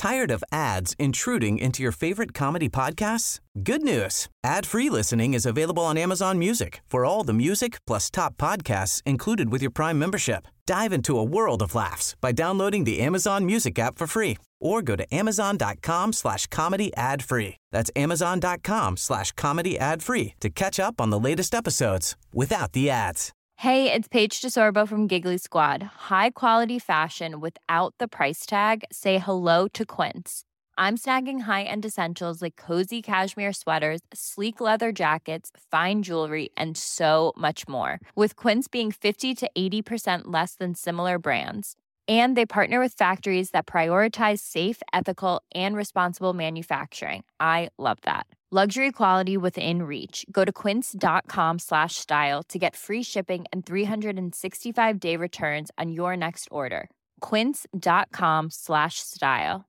Tired of ads intruding into your favorite comedy podcasts? Good news. Ad-free listening is available on Amazon Music for all the music plus top podcasts included with your Prime membership. Dive into a world of laughs by downloading the Amazon Music app for free or go to amazon.com/comedy ad-free. That's amazon.com/comedy ad-free to catch up on the latest episodes without the ads. Hey, it's Paige DeSorbo from Giggly Squad. High quality fashion without the price tag. Say hello to Quince. I'm snagging high-end essentials like cozy cashmere sweaters, sleek leather jackets, fine jewelry, and so much more. With Quince being 50 to 80% less than similar brands. And they partner with factories that prioritize safe, ethical, and responsible manufacturing. I love that. Luxury quality within reach. Go to quince.com/style to get free shipping and 365-day returns on your next order. Quince.com/style.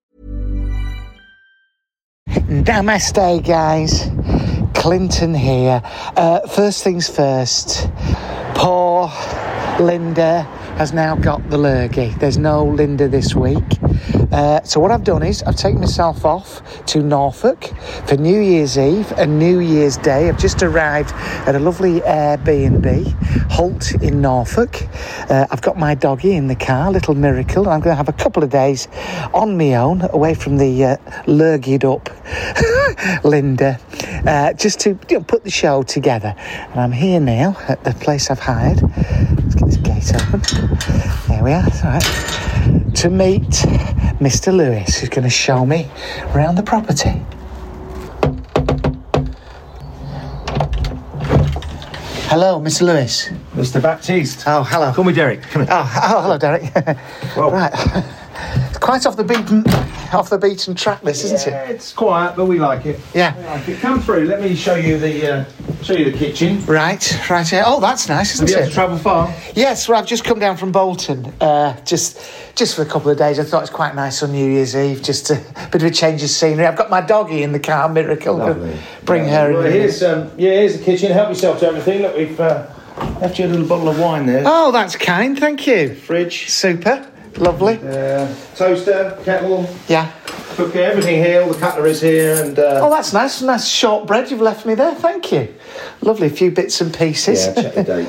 Namaste, guys. Clinton here. First things first. Poor Linda has now got the lurgy. There's no Linda this week. So what I've done is I've taken myself off to Norfolk for New Year's Eve and New Year's Day. I've just arrived at a lovely Airbnb, Holt in Norfolk. I've got my doggy in the car, Little Miracle. I'm going to have a couple of days on my own, away from the lurgied up Linda, just to put the show together. And I'm here now at the place I've hired. Let's get this gate open. There we are. All right. To meet Mr. Lewis, who's going to show me around the property. Hello, Mr. Lewis. Mr. Baptiste. Oh, hello. Call me Derek. Come here. Oh, hello, Derek. Well, right. It's quite off the beaten track, this, isn't it? Yeah, it's quiet, but we like it. Yeah. We like it. Come through. Let me show you the kitchen. Right. Yeah. Oh, that's nice, isn't Have you had it? to travel far? Yes, well, I've just come down from Bolton, just for a couple of days. I thought it was quite nice on New Year's Eve, just a bit of a change of scenery. I've got my doggy in the car, Miracle. Lovely. Bring her well, in. Here's the kitchen. Help yourself to everything. Look, we've left you a little bottle of wine there. Oh, that's kind, thank you. Fridge. Super, lovely. Toaster, kettle. Yeah. Cooker, everything here. All the cutlery's here, and. Oh, that's nice. Nice shortbread you've left me there. Thank you. Lovely, a few bits and pieces. Yeah, check the date.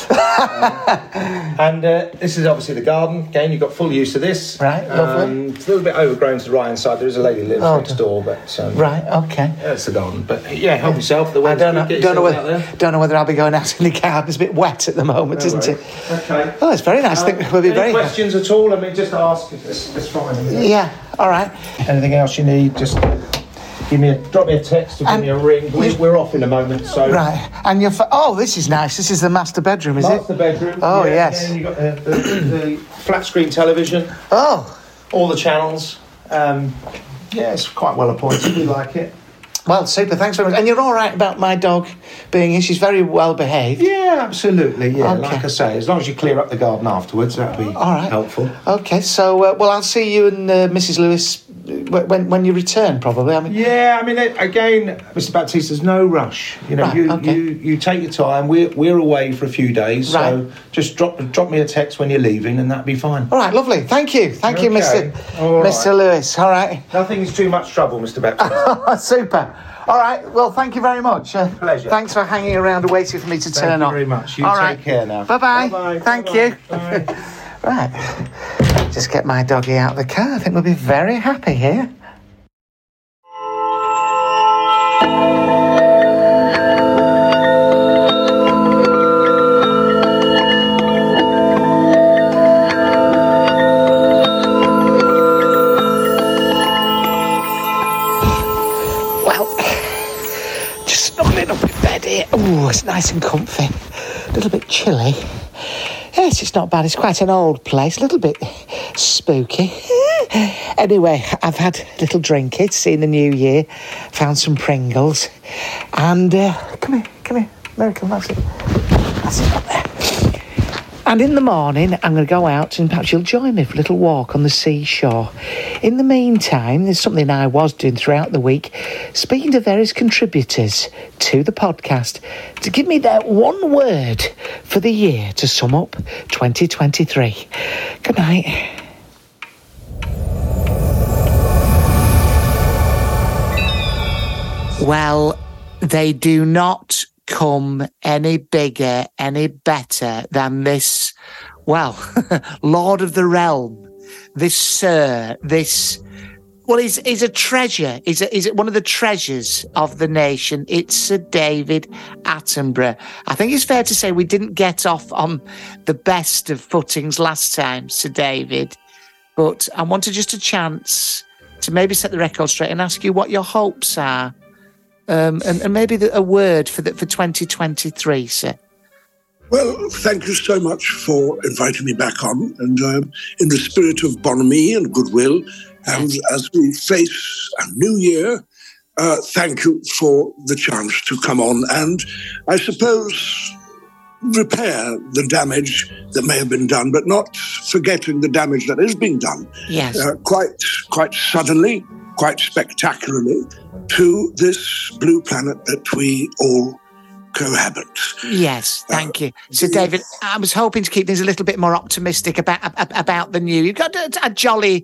And this is obviously the garden. Again, you've got full use of this. Right, lovely. It's a little bit overgrown to the right hand side. There is a lady lives next door, but right, okay. That's the garden. But yeah, help yourself. The I don't know whether I'll be going out in the garden. It's a bit wet at the moment, isn't it? Okay. Oh, it's very nice. I think we'll be very. Questions at all? I mean, just ask. It's fine. Yeah. All right. Anything else you need? Just drop me a text or give me a ring. We're off in a moment, so. Right. And this is nice. This is the master bedroom, is it? Master bedroom. Oh, yeah, yes. And you've got the flat screen television. Oh. All the channels. It's quite well appointed. We like it. Well, super. Thanks very much. And you're all right about my dog being here? She's very well behaved. Yeah, absolutely. Yeah, okay. Like I say, as long as you clear up the garden afterwards, that'd be helpful. Okay, so I'll see you and Mrs. Lewis when you return, probably. Again, Mr. Baptiste, there's no rush. You take your time. We're away for a few days, so just drop me a text when you're leaving, and that'd be fine. All right, lovely. Thank you, Mr. Lewis. All right. Nothing's too much trouble, Mr. Baptiste. Super. All right. Well, thank you very much. Pleasure. Thanks for hanging around and waiting for me to turn on. Thank you very much. You All take right. care now. Bye-bye. Bye-bye. Thank you. Bye. Right. Just get my doggy out of the car. I think we'll be very happy here. Oh, it's nice and comfy. A little bit chilly. Yes, it's not bad. It's quite an old place. A little bit spooky. Anyway, I've had a little drink. It's seen the new year. Found some Pringles. And, come here. Miracle, that's it up there. And in the morning, I'm going to go out and perhaps you'll join me for a little walk on the seashore. In the meantime, there's something I was doing throughout the week, speaking to various contributors to the podcast to give me their one word for the year to sum up 2023. Good night. Well, they do not come any bigger, any better than this, well, Lord of the Realm, this Sir, this... Well, he's a treasure. He's one of the treasures of the nation. It's Sir David Attenborough. I think it's fair to say we didn't get off on the best of footings last time, Sir David. But I wanted just a chance to maybe set the record straight and ask you what your hopes are, and maybe a word for 2023, sir. Well, thank you so much for inviting me back on, and in the spirit of bonhomie and goodwill, and as we face a new year, thank you for the chance to come on and, I suppose, repair the damage that may have been done, but not forgetting the damage that is being done. Yes. Quite suddenly, quite spectacularly, to this blue planet that we all cohabit. Yes, thank you. So, David, I was hoping to keep things a little bit more optimistic about the new. You've got a jolly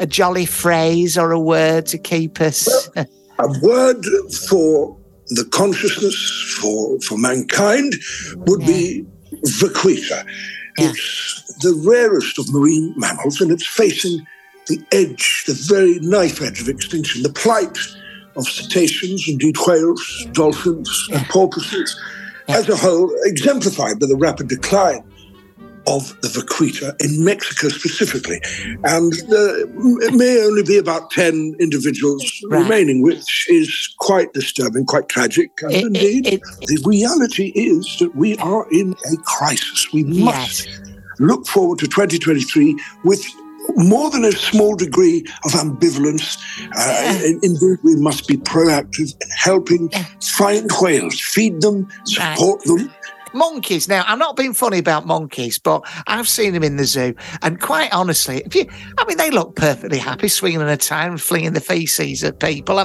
phrase or a word to keep us. Well, a word for the consciousness for mankind would be vaquita. Yeah. It's the rarest of marine mammals, and it's facing the edge, the very knife edge of extinction. The plight of cetaceans, indeed whales, dolphins, and porpoises, as a whole, exemplified by the rapid decline of the vaquita in Mexico specifically. And it may only be about 10 individuals remaining, which is quite disturbing, quite tragic. And indeed, the reality is that we are in a crisis. We must look forward to 2023 with more than a small degree of ambivalence. Indeed, we must be proactive in helping find whales, feed them, support them. Monkeys. Now, I'm not being funny about monkeys, but I've seen them in the zoo, and quite honestly, they look perfectly happy swinging in a tire and flinging the feces at people. I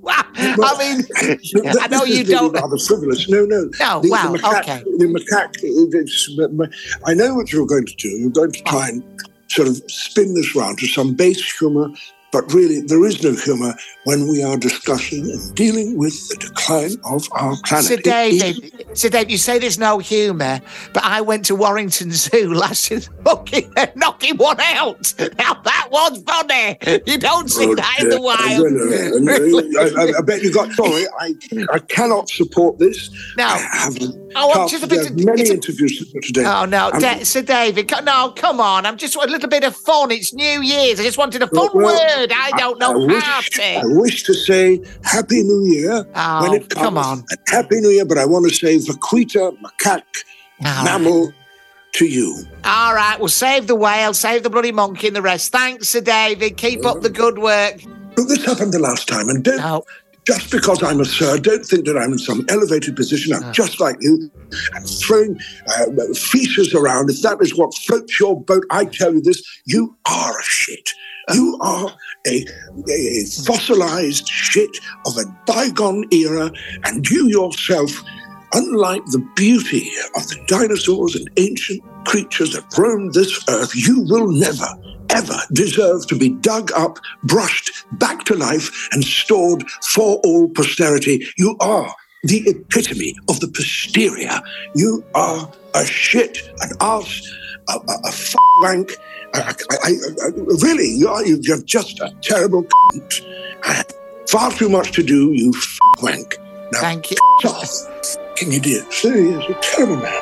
know you don't. Rather frivolous. No. No. The macaque. I know what you're going to do. You're going to try and sort of spin this round to some base humour, but really there is no humour when we are discussing and dealing with the decline of our planet. Sir David, you say there's no humour, but I went to Warrington Zoo last year knocking one out. Now that was funny. You don't see that in the wild. I bet you got... Sorry, I cannot support this. No. I have many interviews today. Oh, no. Sir David, no, come on. I'm just a little bit of fun. It's New Year's. I just wanted a fun word. I don't know I wish to say Happy New Year when it comes. Come on. Happy New Year, but I want to say vaquita, macaque, mammal to you. All right, well, save the whale, save the bloody monkey and the rest. Thanks, Sir David. Keep up the good work. But this happened the last time, and just because I'm a sir, don't think that I'm in some elevated position. I'm just like you. I'm throwing feces around. If that is what floats your boat, I tell you this, you are a shit. You are a fossilized shit of a bygone era, and you yourself, unlike the beauty of the dinosaurs and ancient creatures that roamed this earth, you will never, ever deserve to be dug up, brushed back to life, and stored for all posterity. You are the epitome of the posterior. You are a shit, an arse, a wank. Really, you're just a terrible cunt. Far too much to do, you wank. Now, thank you. Can you do it? Seriously, you're a terrible man.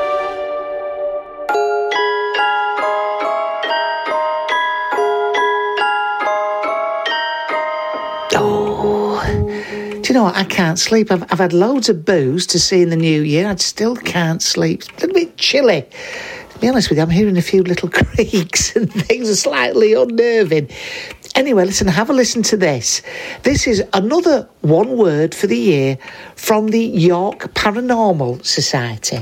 Do you know what? I can't sleep. I've had loads of booze to see in the new year. I still can't sleep. It's a little bit chilly. To be honest with you, I'm hearing a few little creaks and things are slightly unnerving. Anyway, listen, have a listen to this. This is another one word for the year from the York Paranormal Society.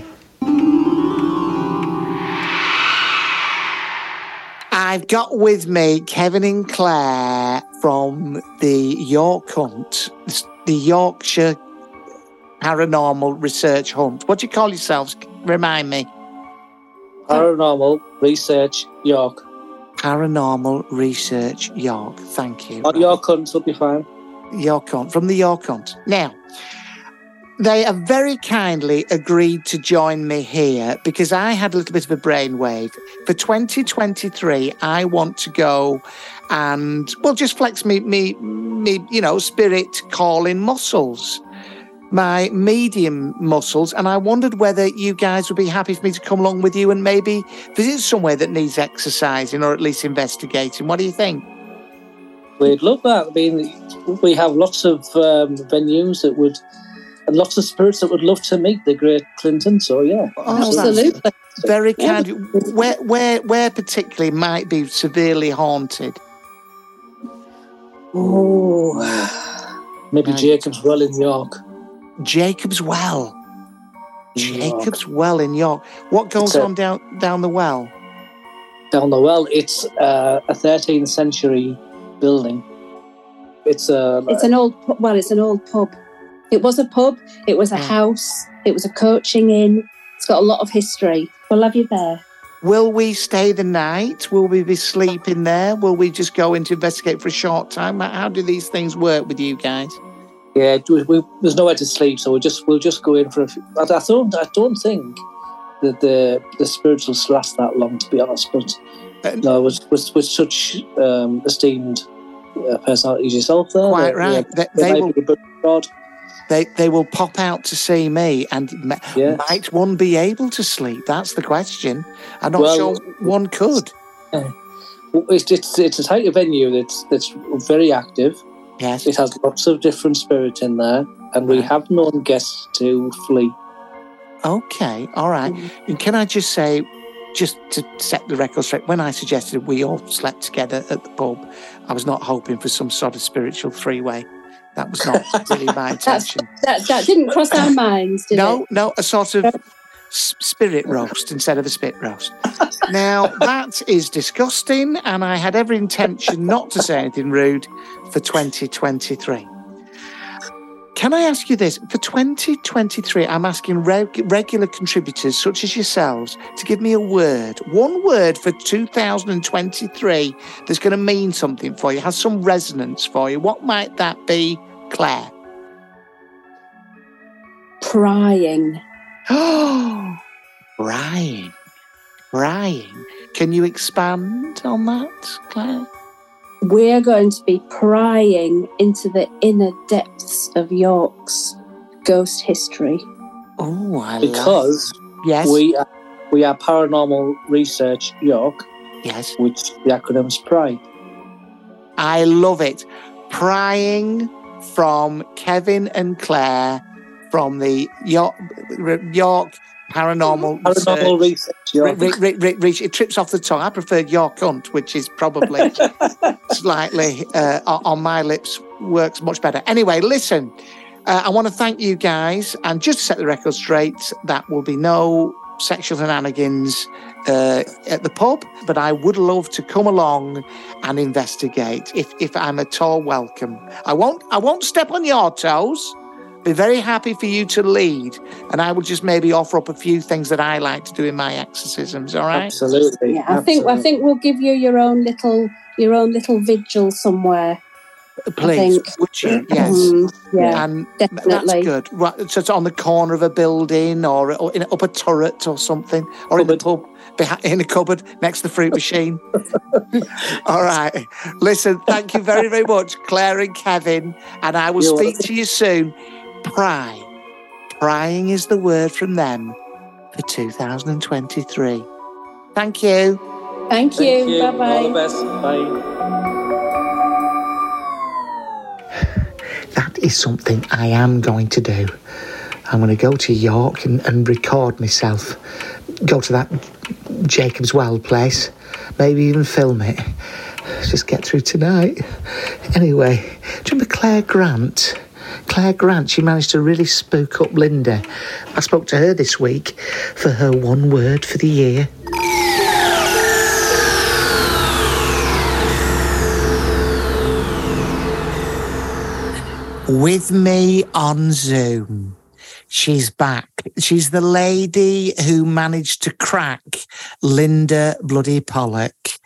I've got with me Kevin and Claire from the York Hunt, the Yorkshire Paranormal Research Hunt. What do you call yourselves? Remind me. Paranormal Research York. Paranormal Research York. Thank you. York Hunt will be fine. York Hunt, from the York Hunt. Now, they have very kindly agreed to join me here because I had a little bit of a brainwave. For 2023, I want to go and, just flex me, spirit calling muscles, my medium muscles. And I wondered whether you guys would be happy for me to come along with you and maybe visit somewhere that needs exercising or at least investigating. What do you think? We'd love that. I mean, we have lots of venues that would... and lots of spirits that would love to meet the great Clinton. So yeah, absolutely, very kind. Where particularly might be severely haunted? Oh, maybe Jacob's Well in York. Jacob's Well. Jacob's Well in York. What goes on down the well? Down the well, it's a 13th century building. It's an old pub. It was a pub, it was a house, it was a coaching inn. It's got a lot of history. We'll have you there. Will we stay the night? Will we be sleeping there? Will we just go in to investigate for a short time? How do these things work with you guys? Yeah, there's nowhere to sleep, so we'll just go in for a few... I don't think that the spirits will last that long, to be honest, but no, with such esteemed personalities yourself there. Quite right. They will pop out to see me, and might one be able to sleep? That's the question. I'm not sure one could. It's a type of venue that's very active. Yes. It has lots of different spirits in there, and we have known guests to flee. Okay, all right. And can I just say, just to set the record straight, when I suggested we all slept together at the pub, I was not hoping for some sort of spiritual three-way. That was not really my intention. That didn't cross our minds, did it? No, a sort of spirit roast instead of a spit roast. Now, that is disgusting, and I had every intention not to say anything rude for 2023. Can I ask you this? For 2023, I'm asking regular contributors such as yourselves to give me a word, one word for 2023 that's going to mean something for you, has some resonance for you. What might that be, Claire? Prying. Oh, prying. Can you expand on that, Claire? We're going to be prying into the inner depths of York's ghost history. Oh, because yes, we are Paranormal Research York. Yes, which the acronym's PRY. I love it. Prying from Kevin and Claire from the York Paranormal Research. It trips off the tongue. I prefer York Hunt, which is probably slightly on my lips, works much better. Anyway, listen, I want to thank you guys. And just to set the record straight, that will be no sexual shenanigans at the pub, but I would love to come along and investigate if I'm at all welcome. I won't step on your toes. Be very happy for you to lead, and I will just maybe offer up a few things that I like to do in my exorcisms. All right? Absolutely. Yeah, I think we'll give you your own little vigil somewhere. Please, would you? Yes. Yeah, and definitely. That's good. Right, so it's on the up a building or up a turret or something, or in the pub, in a cupboard next to the fruit machine. All right. Listen, thank you very, very much, Claire and Kevin, and I will speak to you soon. Prying is the word from them for 2023. Thank you. Thank you. Bye-bye. All the best. Bye. That is something I am going to do. I'm going to go to York and record myself. Go to that Jacob's Well place. Maybe even film it. Just get through tonight. Anyway, do you remember Claire Grant? Claire Grant, she managed to really spook up Linda. I spoke to her this week for her one word for the year. With me on Zoom, she's back. She's the lady who managed to crack Linda Bloody Pollock.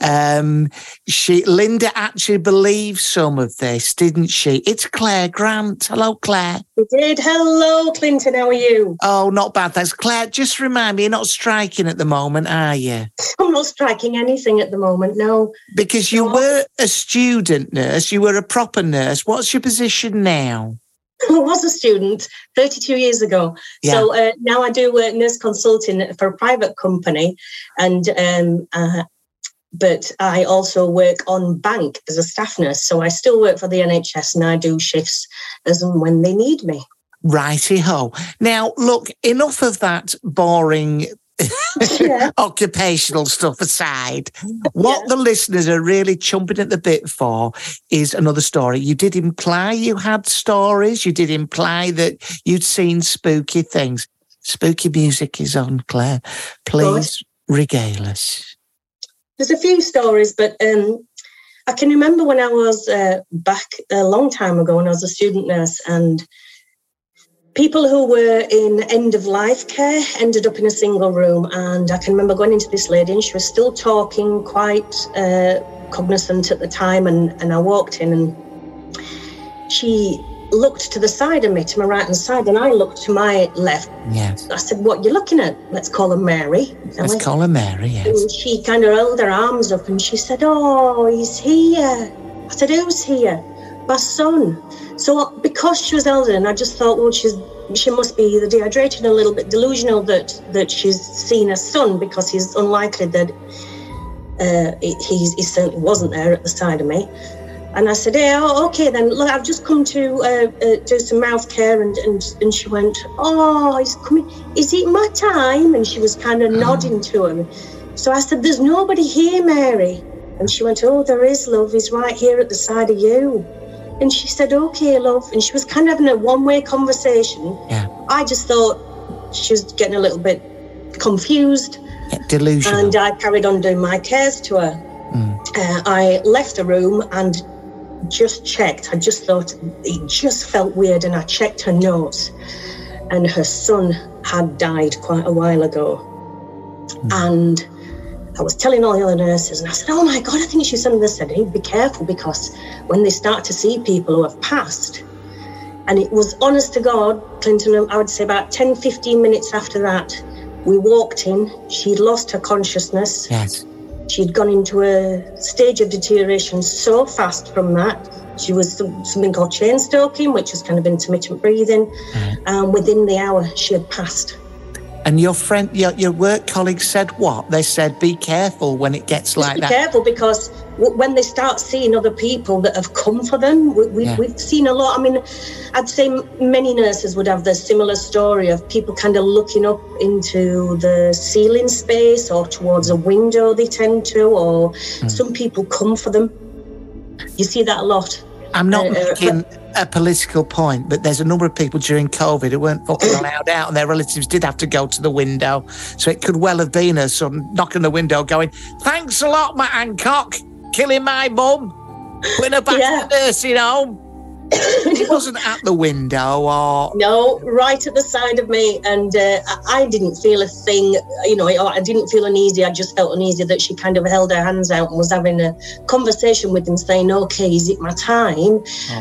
Linda actually believed some of this, didn't she? It's Claire Grant. Hello, Claire. We did. Hello, Clinton. How are you? Oh, not bad, thanks. Claire, just remind me, you're not striking at the moment, are you? I'm not striking anything at the moment, no. Because you were a student nurse, you were a proper nurse. What's your position now? I was a student 32 years ago. Yeah. So now I do nurse consulting for a private company, and but I also work on bank as a staff nurse. So I still work for the NHS and I do shifts as and when they need me. Righty-ho. Now, look, enough of that boring occupational stuff aside. What the listeners are really chomping at the bit for is another story. You did imply you had stories. You did imply that you'd seen spooky things. Spooky music is on, Claire. Please regale us. There's a few stories, but I can remember when I was back a long time ago when I was a student nurse, and people who were in end-of-life care ended up in a single room. And I can remember going into this lady, and she was still talking, quite cognizant at the time, and I walked in, and she looked to the side of me, to my right-hand side, and I looked to my left. Yes. I said, what are you looking at? Let's call her Mary. Let's call her Mary, yes. And she kind of held her arms up and she said, oh, he's here. I said, who's here? My son. So because she was elderly, and I just thought, well, she must be either dehydrated and a little bit delusional that she's seen her son, because he's unlikely that he certainly wasn't there at the side of me. And I said, oh, okay, then, look, I've just come to do some mouth care. And she went, oh, he's coming. Is it my time? And she was kind of nodding to him. So I said, there's nobody here, Mary. And she went, oh, there is, love. He's right here at the side of you. And she said, okay, love. And she was kind of having a one-way conversation. Yeah. I just thought she was getting a little bit confused. Yeah, delusional. And I carried on doing my cares to her. I left the room and just checked. I just thought it just felt weird, and I checked her notes, and her son had died quite a while ago. And I was telling all the other nurses, and I said, oh my God, I think it's your son. They said, hey, be careful, because when they start to see people who have passed, and it was honest to God, Clinton, I would say about 10, 15 minutes after that, we walked in, she'd lost her consciousness. Yes. She'd gone into a stage of deterioration so fast from that. She was something called chain stoking, which was kind of intermittent breathing. And within the hour, she had passed. And your friend, your work colleagues said what? They said, be careful when it gets like that. Be careful, because when they start seeing other people that have come for them, we've seen a lot. I mean, I'd say many nurses would have the similar story of people kind of looking up into the ceiling space or towards a window they tend to, or some people come for them. You see that a lot. I'm not making a political point, but there's a number of people during COVID who weren't fucking allowed out, and their relatives did have to go to the window. So it could well have been her son knocking the window going, thanks a lot, Matt Hancock, killing my mum, putting her back to the nursing home. It wasn't at the window or... No, right at the side of me. And I didn't feel a thing, I didn't feel uneasy. I just felt uneasy that she kind of held her hands out and was having a conversation with him, saying, okay, is it my time?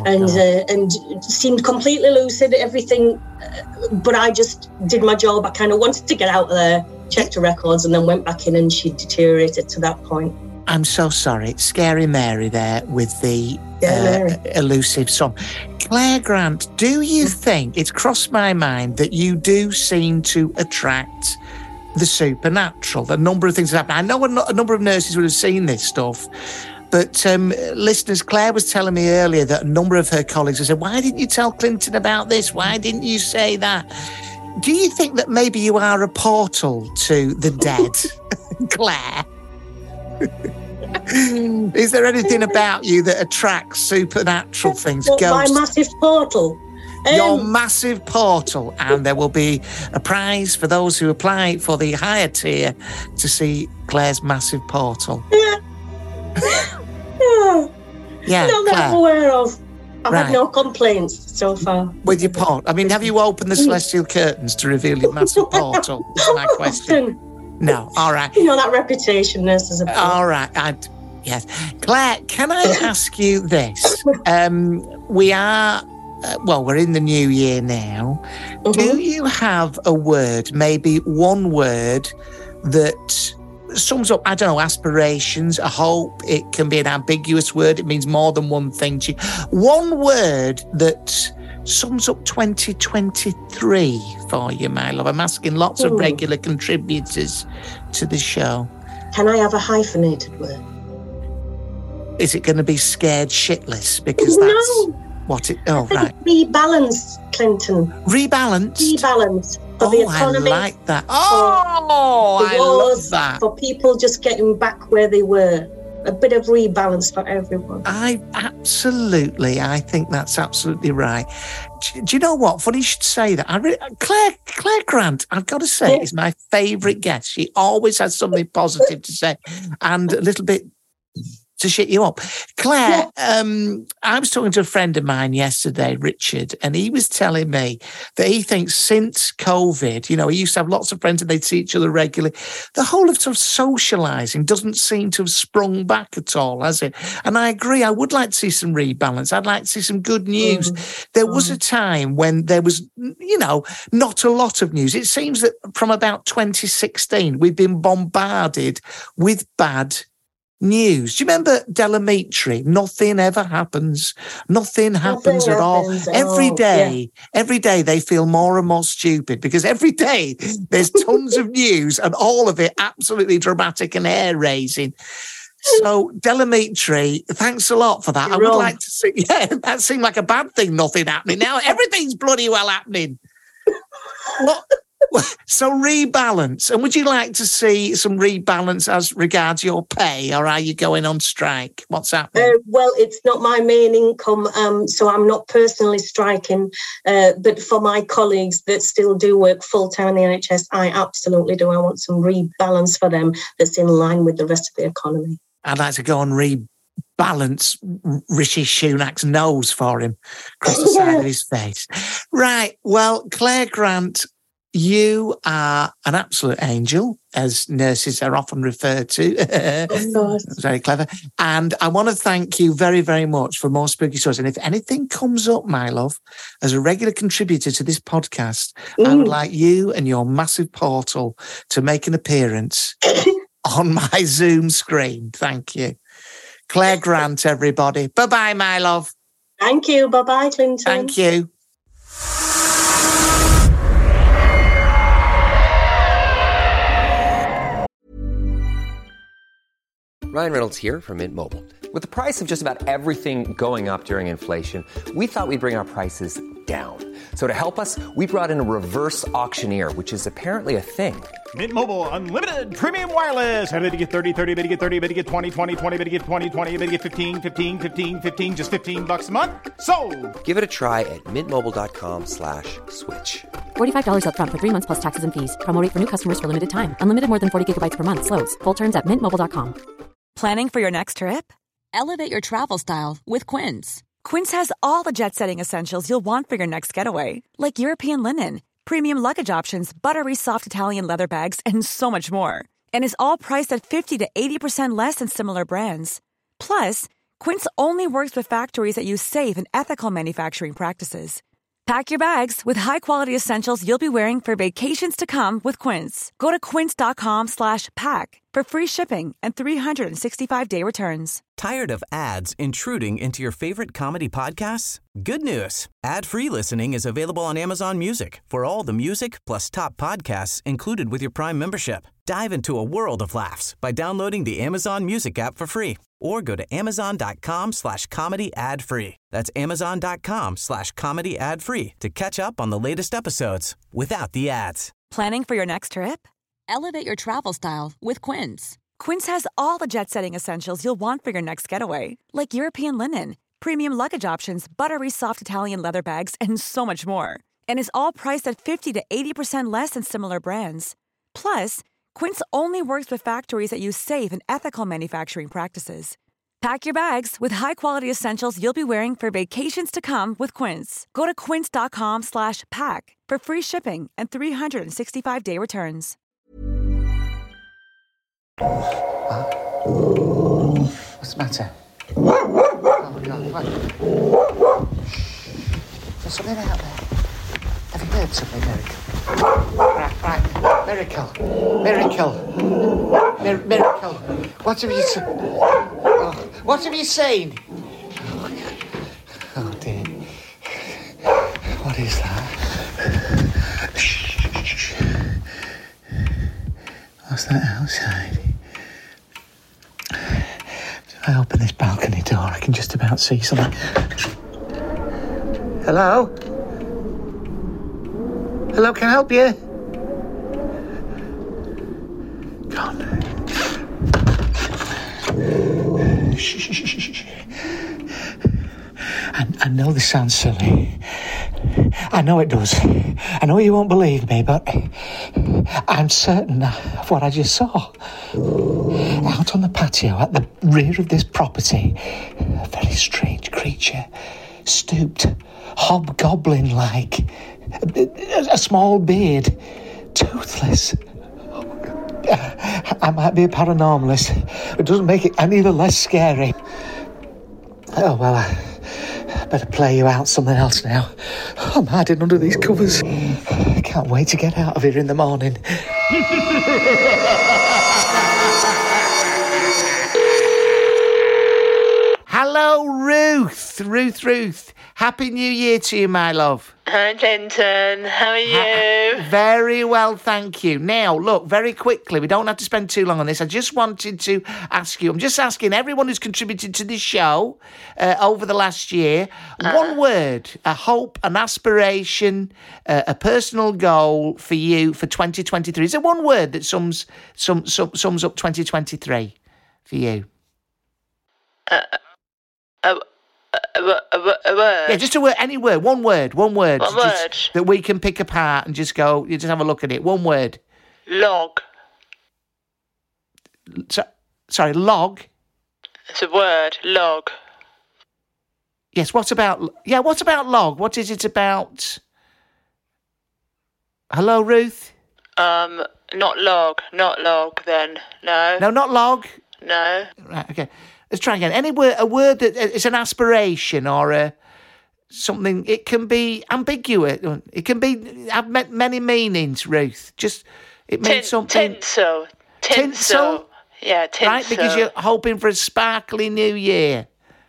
And seemed completely lucid, everything. But I just did my job. I kind of wanted to get out of there, checked her records, and then went back in, and she deteriorated to that point. I'm so sorry. Scary Mary there with the elusive song. Claire Grant, do you think, it's crossed my mind that you do seem to attract the supernatural? A number of things have happened. I know a number of nurses would have seen this stuff, but listeners, Claire was telling me earlier that a number of her colleagues have said, why didn't you tell Clinton about this? Why didn't you say that? Do you think that maybe you are a portal to the dead, Claire? Is there anything about you that attracts supernatural things? My massive portal. Your massive portal. And there will be a prize for those who apply for the higher tier to see Claire's massive portal. Yeah, not that I'm aware of. I've had no complaints so far. With your portal? I mean, have you opened the celestial curtains to reveal your massive portal? Is my question. No, all right. You know that reputation, nurses are. All right, yes. Claire, can I ask you this? We are, we're in the new year now. Mm-hmm. Do you have a word, maybe one word that sums up, I don't know, aspirations, a hope? It can be an ambiguous word. It means more than one thing to you. One word that sums up 2023 for you, my love. I'm asking lots of regular contributors to the show. Can I have a hyphenated word? Is it going to be scared shitless? Because that's what it... Oh, right. Rebalance, Clinton. Rebalance? Rebalance. For the economy. I like that. Oh, I love that. For people just getting back where they were. A bit of rebalance for everyone. I think that's absolutely right. Do you know what? Funny you should say that. Claire Grant, I've got to say, is my favourite guest. She always has something positive to say and a little bit to shit you up. Claire, I was talking to a friend of mine yesterday, Richard, and he was telling me that he thinks since COVID, he used to have lots of friends and they'd see each other regularly. The whole of sort of socialising doesn't seem to have sprung back at all, has it? And I agree. I would like to see some rebalance. I'd like to see some good news. There was a time when there was, not a lot of news. It seems that from about 2016, we've been bombarded with bad news. Do you remember Delamitri? Nothing ever happens. Nothing happens at all. Every day they feel more and more stupid because every day there's tons of news and all of it absolutely dramatic and hair-raising. So, Delamitri, thanks a lot for that. I would like to see... Yeah, that seemed like a bad thing, nothing happening. Now everything's bloody well happening. What? So rebalance. And would you like to see some rebalance as regards your pay, or are you going on strike? What's happening? Well, it's not my main income, so I'm not personally striking. But for my colleagues that still do work full-time in the NHS, I absolutely do. I want some rebalance for them that's in line with the rest of the economy. I'd like to go and rebalance Rishi Sunak's nose for him across the side of his face. Right. Well, Claire Grant, you are an absolute angel, as nurses are often referred to. That's very clever. And I want to thank you very, very much for more spooky stories. And if anything comes up, my love, as a regular contributor to this podcast, I would like you and your massive portal to make an appearance on my Zoom screen. Thank you. Claire Grant, everybody. Bye-bye, my love. Thank you. Bye-bye, Clinton. Thank you. Ryan Reynolds here from Mint Mobile. With the price of just about everything going up during inflation, we thought we'd bring our prices down. So to help us, we brought in a reverse auctioneer, which is apparently a thing. Mint Mobile Unlimited Premium Wireless. How to get 30, 30, bit to get 30, bit to get 20, 20, 20, bit to get 20, 20, bit to get 15, 15, 15, 15, just $15 a month? Sold! Give it a try at mintmobile.com/switch. $45 up front for 3 months plus taxes and fees. Promo rate for new customers for limited time. Unlimited more than 40 gigabytes per month. Slows full terms at mintmobile.com. Planning for your next trip? Elevate your travel style with Quince. Quince has all the jet-setting essentials you'll want for your next getaway, like European linen, premium luggage options, buttery soft Italian leather bags, and so much more. And is all priced at 50 to 80% less than similar brands. Plus, Quince only works with factories that use safe and ethical manufacturing practices. Pack your bags with high-quality essentials you'll be wearing for vacations to come with Quince. Go to quince.com/pack for free shipping and 365-day returns. Tired of ads intruding into your favorite comedy podcasts? Good news. Ad-free listening is available on Amazon Music for all the music plus top podcasts included with your Prime membership. Dive into a world of laughs by downloading the Amazon Music app for free or go to amazon.com/comedy ad-free. That's amazon.com/comedy ad-free to catch up on the latest episodes without the ads. Planning for your next trip? Elevate your travel style with Quince. Quince has all the jet-setting essentials you'll want for your next getaway, like European linen, premium luggage options, buttery soft Italian leather bags, and so much more. And is all priced at 50 to 80% less than similar brands. Plus, Quince only works with factories that use safe and ethical manufacturing practices. Pack your bags with high-quality essentials you'll be wearing for vacations to come with Quince. Go to quince.com/pack for free shipping and 365-day returns. What's the matter? Oh, God, what? There's something out there. Have you heard something, Miracle? Right. Miracle. Miracle. What have you seen? What have you seen? Oh, dear. What is that? What's that outside? If I open this balcony door, I can just about see something. Hello? Hello, can I help you? Gone. Shh. I know this sounds silly. I know it does. I know you won't believe me, but I'm certain of what I just saw. Out on the patio at the rear of this property, a very strange creature, stooped, hobgoblin-like, a small beard, toothless. I might be a paranormalist. It doesn't make it any the less scary. Oh, well, I better play you out something else now. I'm hiding under these covers. I can't wait to get out of here in the morning. Hello, Ruth. Ruth. Happy New Year to you, my love. Hi, Clinton. How are you? Very well, thank you. Now, look, very quickly, we don't have to spend too long on this. I just wanted to ask you, I'm just asking everyone who's contributed to this show over the last year, one word, a hope, an aspiration, a personal goal for you for 2023. Is there one word that sums up 2023 for you? A word? Yeah, just a word, any word, one word. One word? That we can pick apart and just go, you just have a look at it. One word. Log. Sorry, log? It's a word, log. Yes, what about log? What is it about? Hello, Ruth? Not log then, no. No, not log? No. Right, okay. Let's try again. Any word, a word that is an aspiration or something. It can be ambiguous. It can have many meanings. Ruth, just it means something. Tinsel. Yeah, tinsel. Right, because you're hoping for a sparkly new year.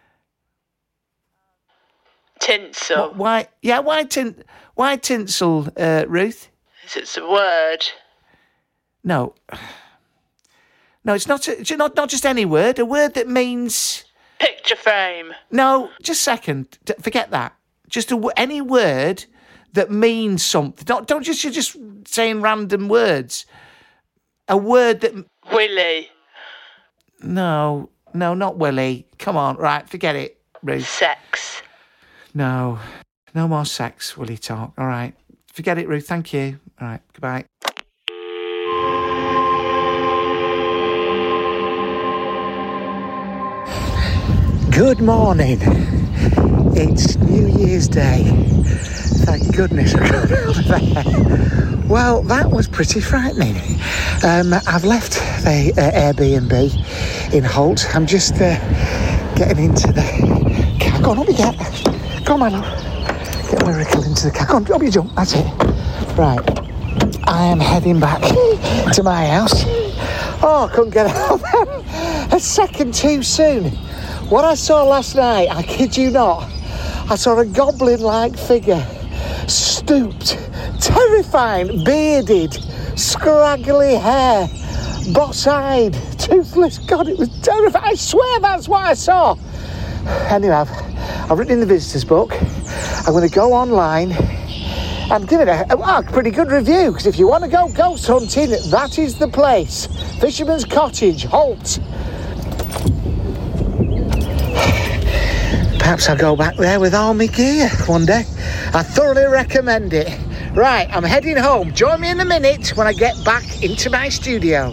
Tinsel. Why? Yeah, why tinsel, Ruth? It's a word. No, it's not. It's not just any word. A word that means picture frame. No, just a second. Forget that. Just any word that means something. Don't just you're just saying random words. A word that Willy. No, not Willy. Come on, right? Forget it, Ruth. Sex. No more sex. Willy talk. All right, forget it, Ruth. Thank you. All right, goodbye. Good morning. It's New Year's Day. Thank goodness I got out of there. Well, that was pretty frightening. I've left the Airbnb in Holt. I'm just getting into the car. Go on, up you get. Go on, my love. Get Miracle into the car. Go on, up you jump. That's it. Right. I am heading back to my house. Oh, I couldn't get out there a second too soon. What I saw last night, I kid you not, I saw a goblin-like figure, stooped, terrifying, bearded, scraggly hair, boss-eyed, toothless. God, it was terrifying. I swear that's what I saw. Anyway, I've written in the visitors book. I'm going to go online and give it a pretty good review, because if you want to go ghost hunting, that is the place. Fisherman's Cottage, Holt. Perhaps I'll go back there with all my gear one day. I thoroughly recommend it. Right, I'm heading home. Join me in a minute when I get back into my studio.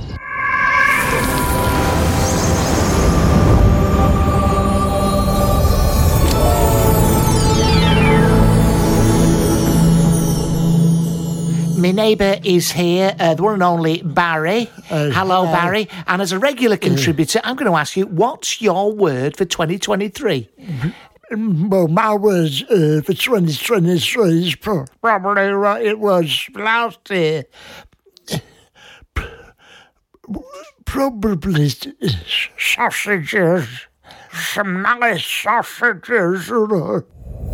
My neighbour is here, the one and only Barry. Hello, Barry. And as a regular contributor, I'm going to ask you, what's your word for 2023? Well, my word for 2023 is probably what it was last year. Probably sausages. Some nice sausages, you know.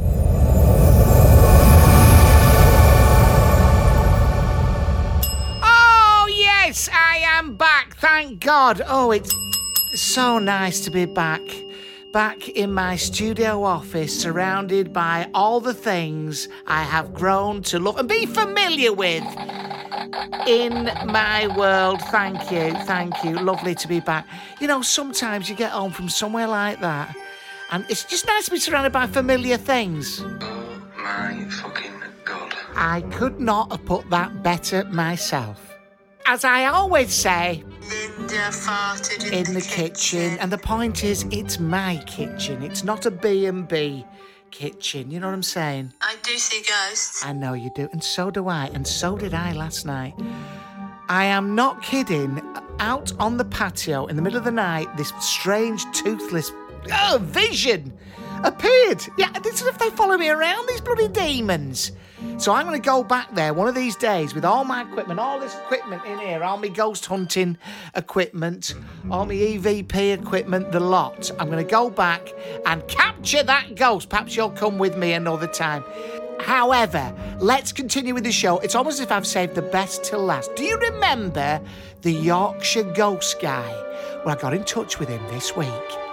Oh, yes, I am back, thank God. Oh, it's so nice to be back in my studio office, surrounded by all the things I have grown to love and be familiar with in my world. Thank you. Lovely to be back. You know, sometimes you get home from somewhere like that, and it's just nice to be surrounded by familiar things. Oh my fucking God. I could not have put that better myself. As I always say, Linda farted in the kitchen. And the point is, it's my kitchen. It's not a B&B kitchen. You know what I'm saying? I do see ghosts. I know you do. And so do I. And so did I last night. I am not kidding. Out on the patio in the middle of the night, this strange, toothless vision appeared. Yeah, it's as if they follow me around, these bloody demons. So I'm going to go back there one of these days with all my equipment, all this equipment in here, all my ghost hunting equipment, all my EVP equipment, the lot. I'm going to go back and capture that ghost. Perhaps you'll come with me another time. However, let's continue with the show. It's almost as if I've saved the best till last. Do you remember the Yorkshire ghost guy? Well, I got in touch with him this week.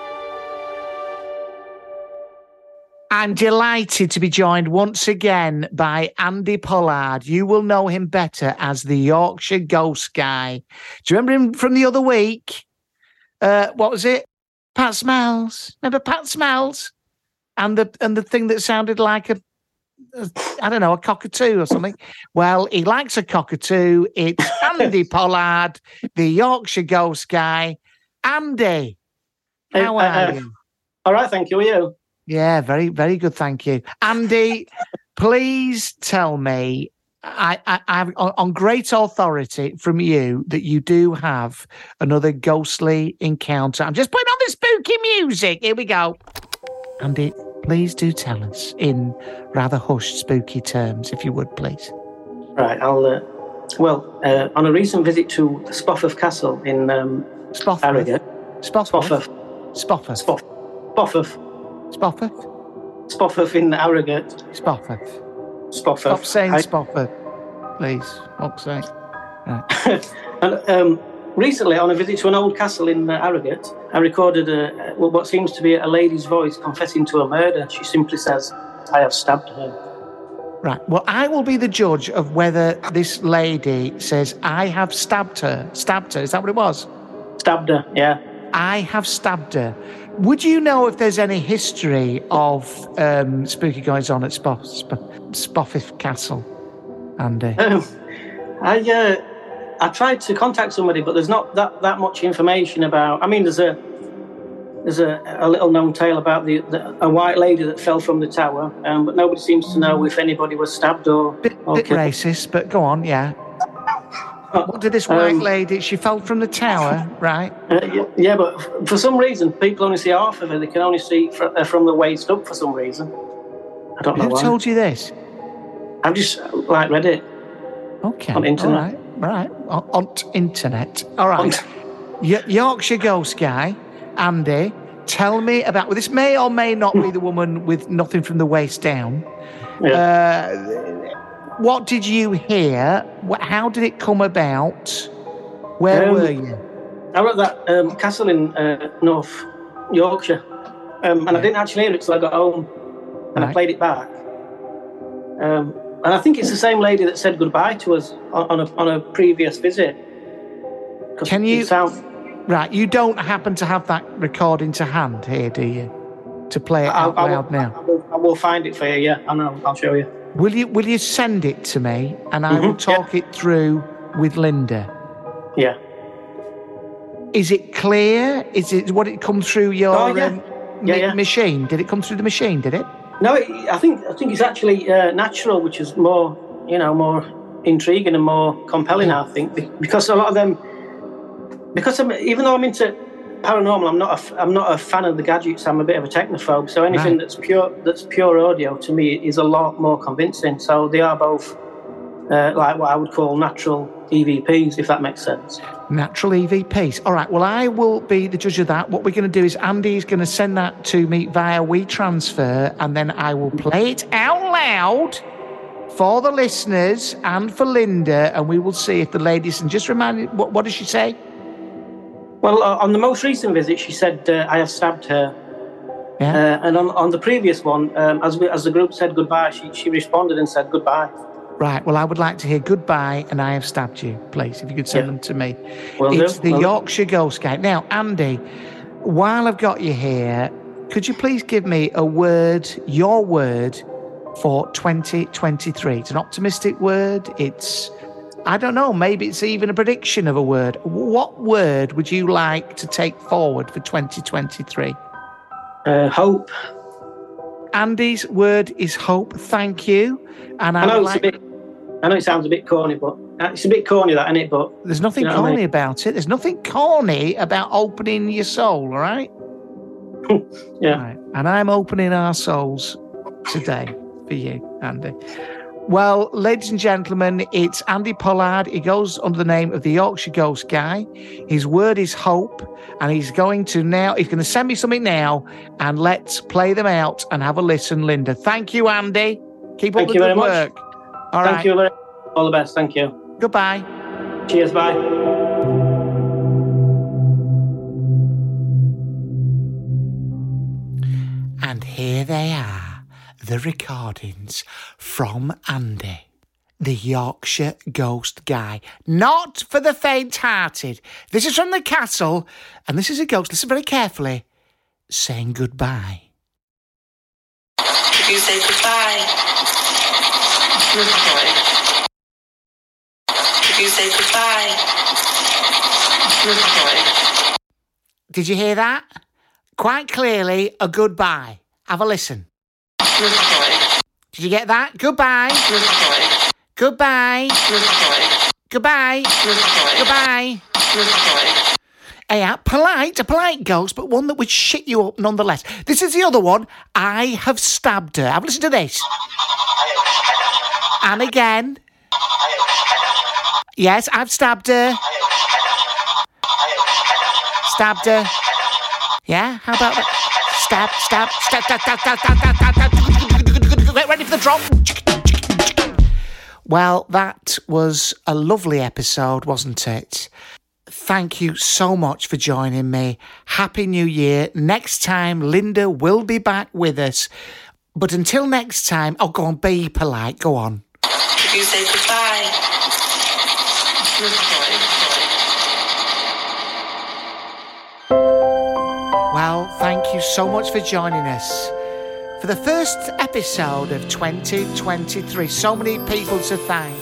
I'm delighted to be joined once again by Andy Pollard. You will know him better as the Yorkshire ghost guy. Do you remember him from the other week? What was it? Pat Smells. Remember Pat Smells? And the thing that sounded like a cockatoo or something. Well, he likes a cockatoo. It's Andy Pollard, the Yorkshire ghost guy. Andy, how are you? All right, thank you. Are you? Yeah, very, very good, thank you. Andy, please tell me, I'm on great authority from you that you do have another ghostly encounter. I'm just putting on the spooky music. Here we go. Andy, please do tell us in rather hushed, spooky terms, if you would, please. Right, I'll... on a recent visit to Spofford Castle in Harrogate... Spofford in Harrogate. Spofford. Stop saying Spofford, please. Fuck's sake. Right. And recently, on a visit to an old castle in Harrogate, I recorded what seems to be a lady's voice confessing to a murder. She simply says, "I have stabbed her." Right. Well, I will be the judge of whether this lady says, "I have stabbed her." Stabbed her. Is that what it was? Stabbed her. Yeah. I have stabbed her. Would you know if there's any history of spooky goings on at Spofford Castle, Andy? I tried to contact somebody, but there's not that much information about. I mean, there's a little known tale about a white lady that fell from the tower, but nobody seems to know if anybody was stabbed or bit racist. But go on, yeah. What did this white lady? She fell from the tower, right? Yeah, but for some reason, people only see half of her. They can only see from the waist up for some reason. I don't know why. Who told you this? I've just read it. Okay. On internet. All right. On internet. All right. Yorkshire ghost guy, Andy, tell me about. Well, this may or may not be the woman with nothing from the waist down. Yeah. What did you hear? How did it come about? Where were you? I was at that castle in North Yorkshire, and I didn't actually hear it till I got home, and I played it back. And I think it's the same lady that said goodbye to us on a previous visit. Can you? Right, you don't happen to have that recording to hand here, do you? To play it out loud now. I will find it for you. Yeah, I'll show you. Will you send it to me and I will talk it through with Linda? Yeah. Is it clear? Would it come through your machine? Did it come through the machine? Did it? No, I think it's actually natural, which is more intriguing and more compelling, I think, because a lot of them, even though I'm into paranormal, I'm not a fan of the gadgets. I'm a bit of a technophobe, so anything that's pure audio to me is a lot more convincing. So they are both like what I would call natural EVPs, if that makes sense. Natural EVPs. All right, well, I will be the judge of that. What we're going to do is Andy's going to send that to me via WeTransfer, and then I will play it out loud for the listeners and for Linda, and we will see if the ladies... And just remind me, what does she say? Well, on the most recent visit, she said, I have stabbed her. Yeah. And on the previous one, as the group said goodbye, she responded and said goodbye. Right, well, I would like to hear goodbye and I have stabbed you, please, if you could send them to me. It's the Yorkshire Ghost Guy. Now, Andy, while I've got you here, could you please give me a word, your word, for 2023? It's an optimistic word. It's, I don't know, maybe it's even a prediction of a word. What word would you like to take forward for 2023? Hope. Andy's word is hope. Thank you. And I know it sounds a bit corny, but it's a bit corny, that, isn't it? But there's nothing corny about it. There's nothing corny about opening your soul, all right? Yeah. Right. And I'm opening our souls today for you, Andy. Well, ladies and gentlemen, it's Andy Pollard. He goes under the name of the Yorkshire Ghost Guy. His word is hope, and he's going to send me something now, and let's play them out and have a listen, Linda. Thank you, Andy. Keep up the good work. All right. Thank you very much. All the best. Thank you. Goodbye. Cheers. Bye. And here they are, the recordings from Andy, the Yorkshire Ghost Guy. Not for the faint-hearted. This is from the castle, and this is a ghost, listen very carefully, saying goodbye. Could you say goodbye? Goodbye. Could you say goodbye? Goodbye. Did you hear that? Quite clearly, a goodbye. Have a listen. Goodbye. Did you get that? Goodbye. Goodbye. Goodbye. Goodbye. Goodbye. Goodbye. Goodbye. Yeah, a polite ghost, but one that would shit you up nonetheless. This is the other one. I have stabbed her. Have a listen to this. And again. Yes, I've stabbed her. Stabbed her. Yeah, how about that? Stab. Get ready for the drop. Well, that was a lovely episode, wasn't it? Thank you so much for joining me. Happy New Year. Next time, Linda will be back with us. But until next time, go on, be polite. Go on. Could you say goodbye? Goodbye. Well, thank you so much for joining us for the first episode of 2023. So many people to thank.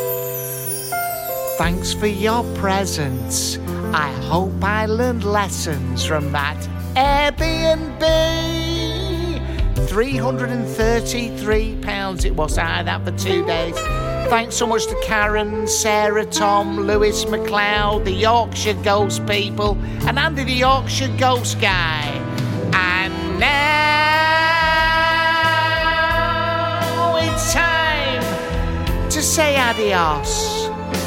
Thanks for your presence. I hope I learned lessons from that Airbnb. £333 it was. I had that for 2 days. Thanks so much to Karen, Sarah, Tom, Lewis McLeod, the Yorkshire Ghost people, and Andy the Yorkshire Ghost Guy. And now it's time to say adios.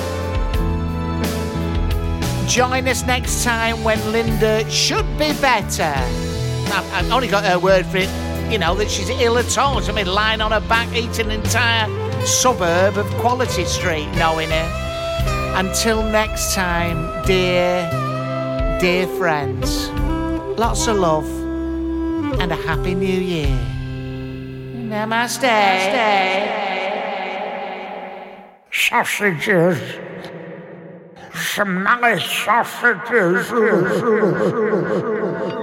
Join us next time when Linda should be better. I've only got her word for it, that she's ill at all. I mean, lying on her back, eating an entire suburb of Quality Street, knowing her. Until next time, dear friends, lots of love and a happy new year. Namaste. Sausages. Some nice sausages.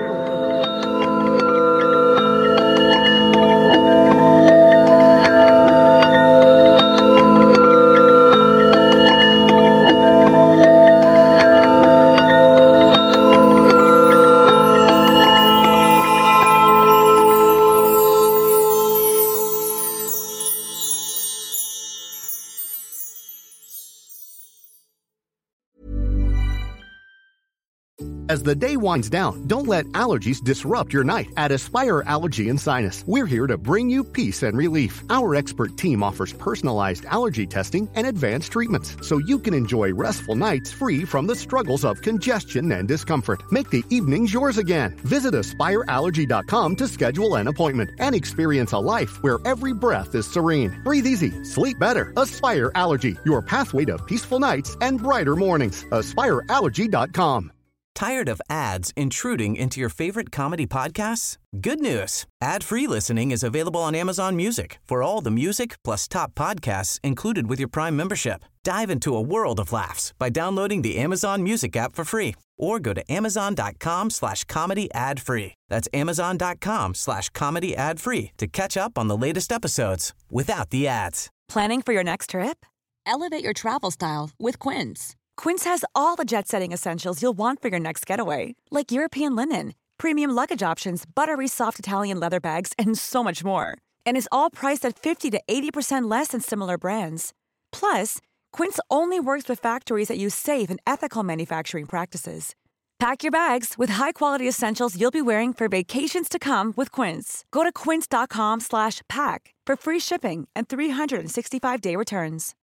As the day winds down, don't let allergies disrupt your night. At Aspire Allergy and Sinus, we're here to bring you peace and relief. Our expert team offers personalized allergy testing and advanced treatments, so you can enjoy restful nights free from the struggles of congestion and discomfort. Make the evenings yours again. Visit AspireAllergy.com to schedule an appointment and experience a life where every breath is serene. Breathe easy, sleep better. Aspire Allergy, your pathway to peaceful nights and brighter mornings. AspireAllergy.com. Tired of ads intruding into your favorite comedy podcasts? Good news. Ad-free listening is available on Amazon Music for all the music plus top podcasts included with your Prime membership. Dive into a world of laughs by downloading the Amazon Music app for free or go to amazon.com/comedy ad-free. That's amazon.com/comedy ad-free to catch up on the latest episodes without the ads. Planning for your next trip? Elevate your travel style with Quince. Quince has all the jet-setting essentials you'll want for your next getaway, like European linen, premium luggage options, buttery soft Italian leather bags, and so much more. And is all priced at 50 to 80% less than similar brands. Plus, Quince only works with factories that use safe and ethical manufacturing practices. Pack your bags with high-quality essentials you'll be wearing for vacations to come with Quince. Go to quince.com/pack for free shipping and 365-day returns.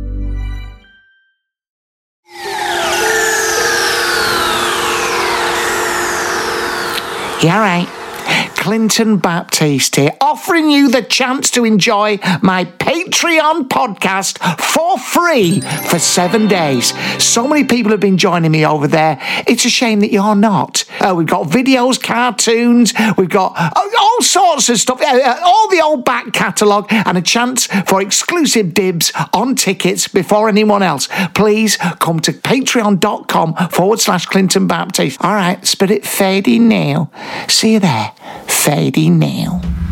Yeah, right. Clinton Baptiste here, offering you the chance to enjoy my Patreon podcast for free for 7 days. So many people have been joining me over there. It's a shame that you're not. We've got videos, cartoons, we've got all sorts of stuff, all the old back catalogue, and a chance for exclusive dibs on tickets before anyone else. Please come to patreon.com/Clinton Baptiste. All right, Spirit fading now. See you there. Fading now.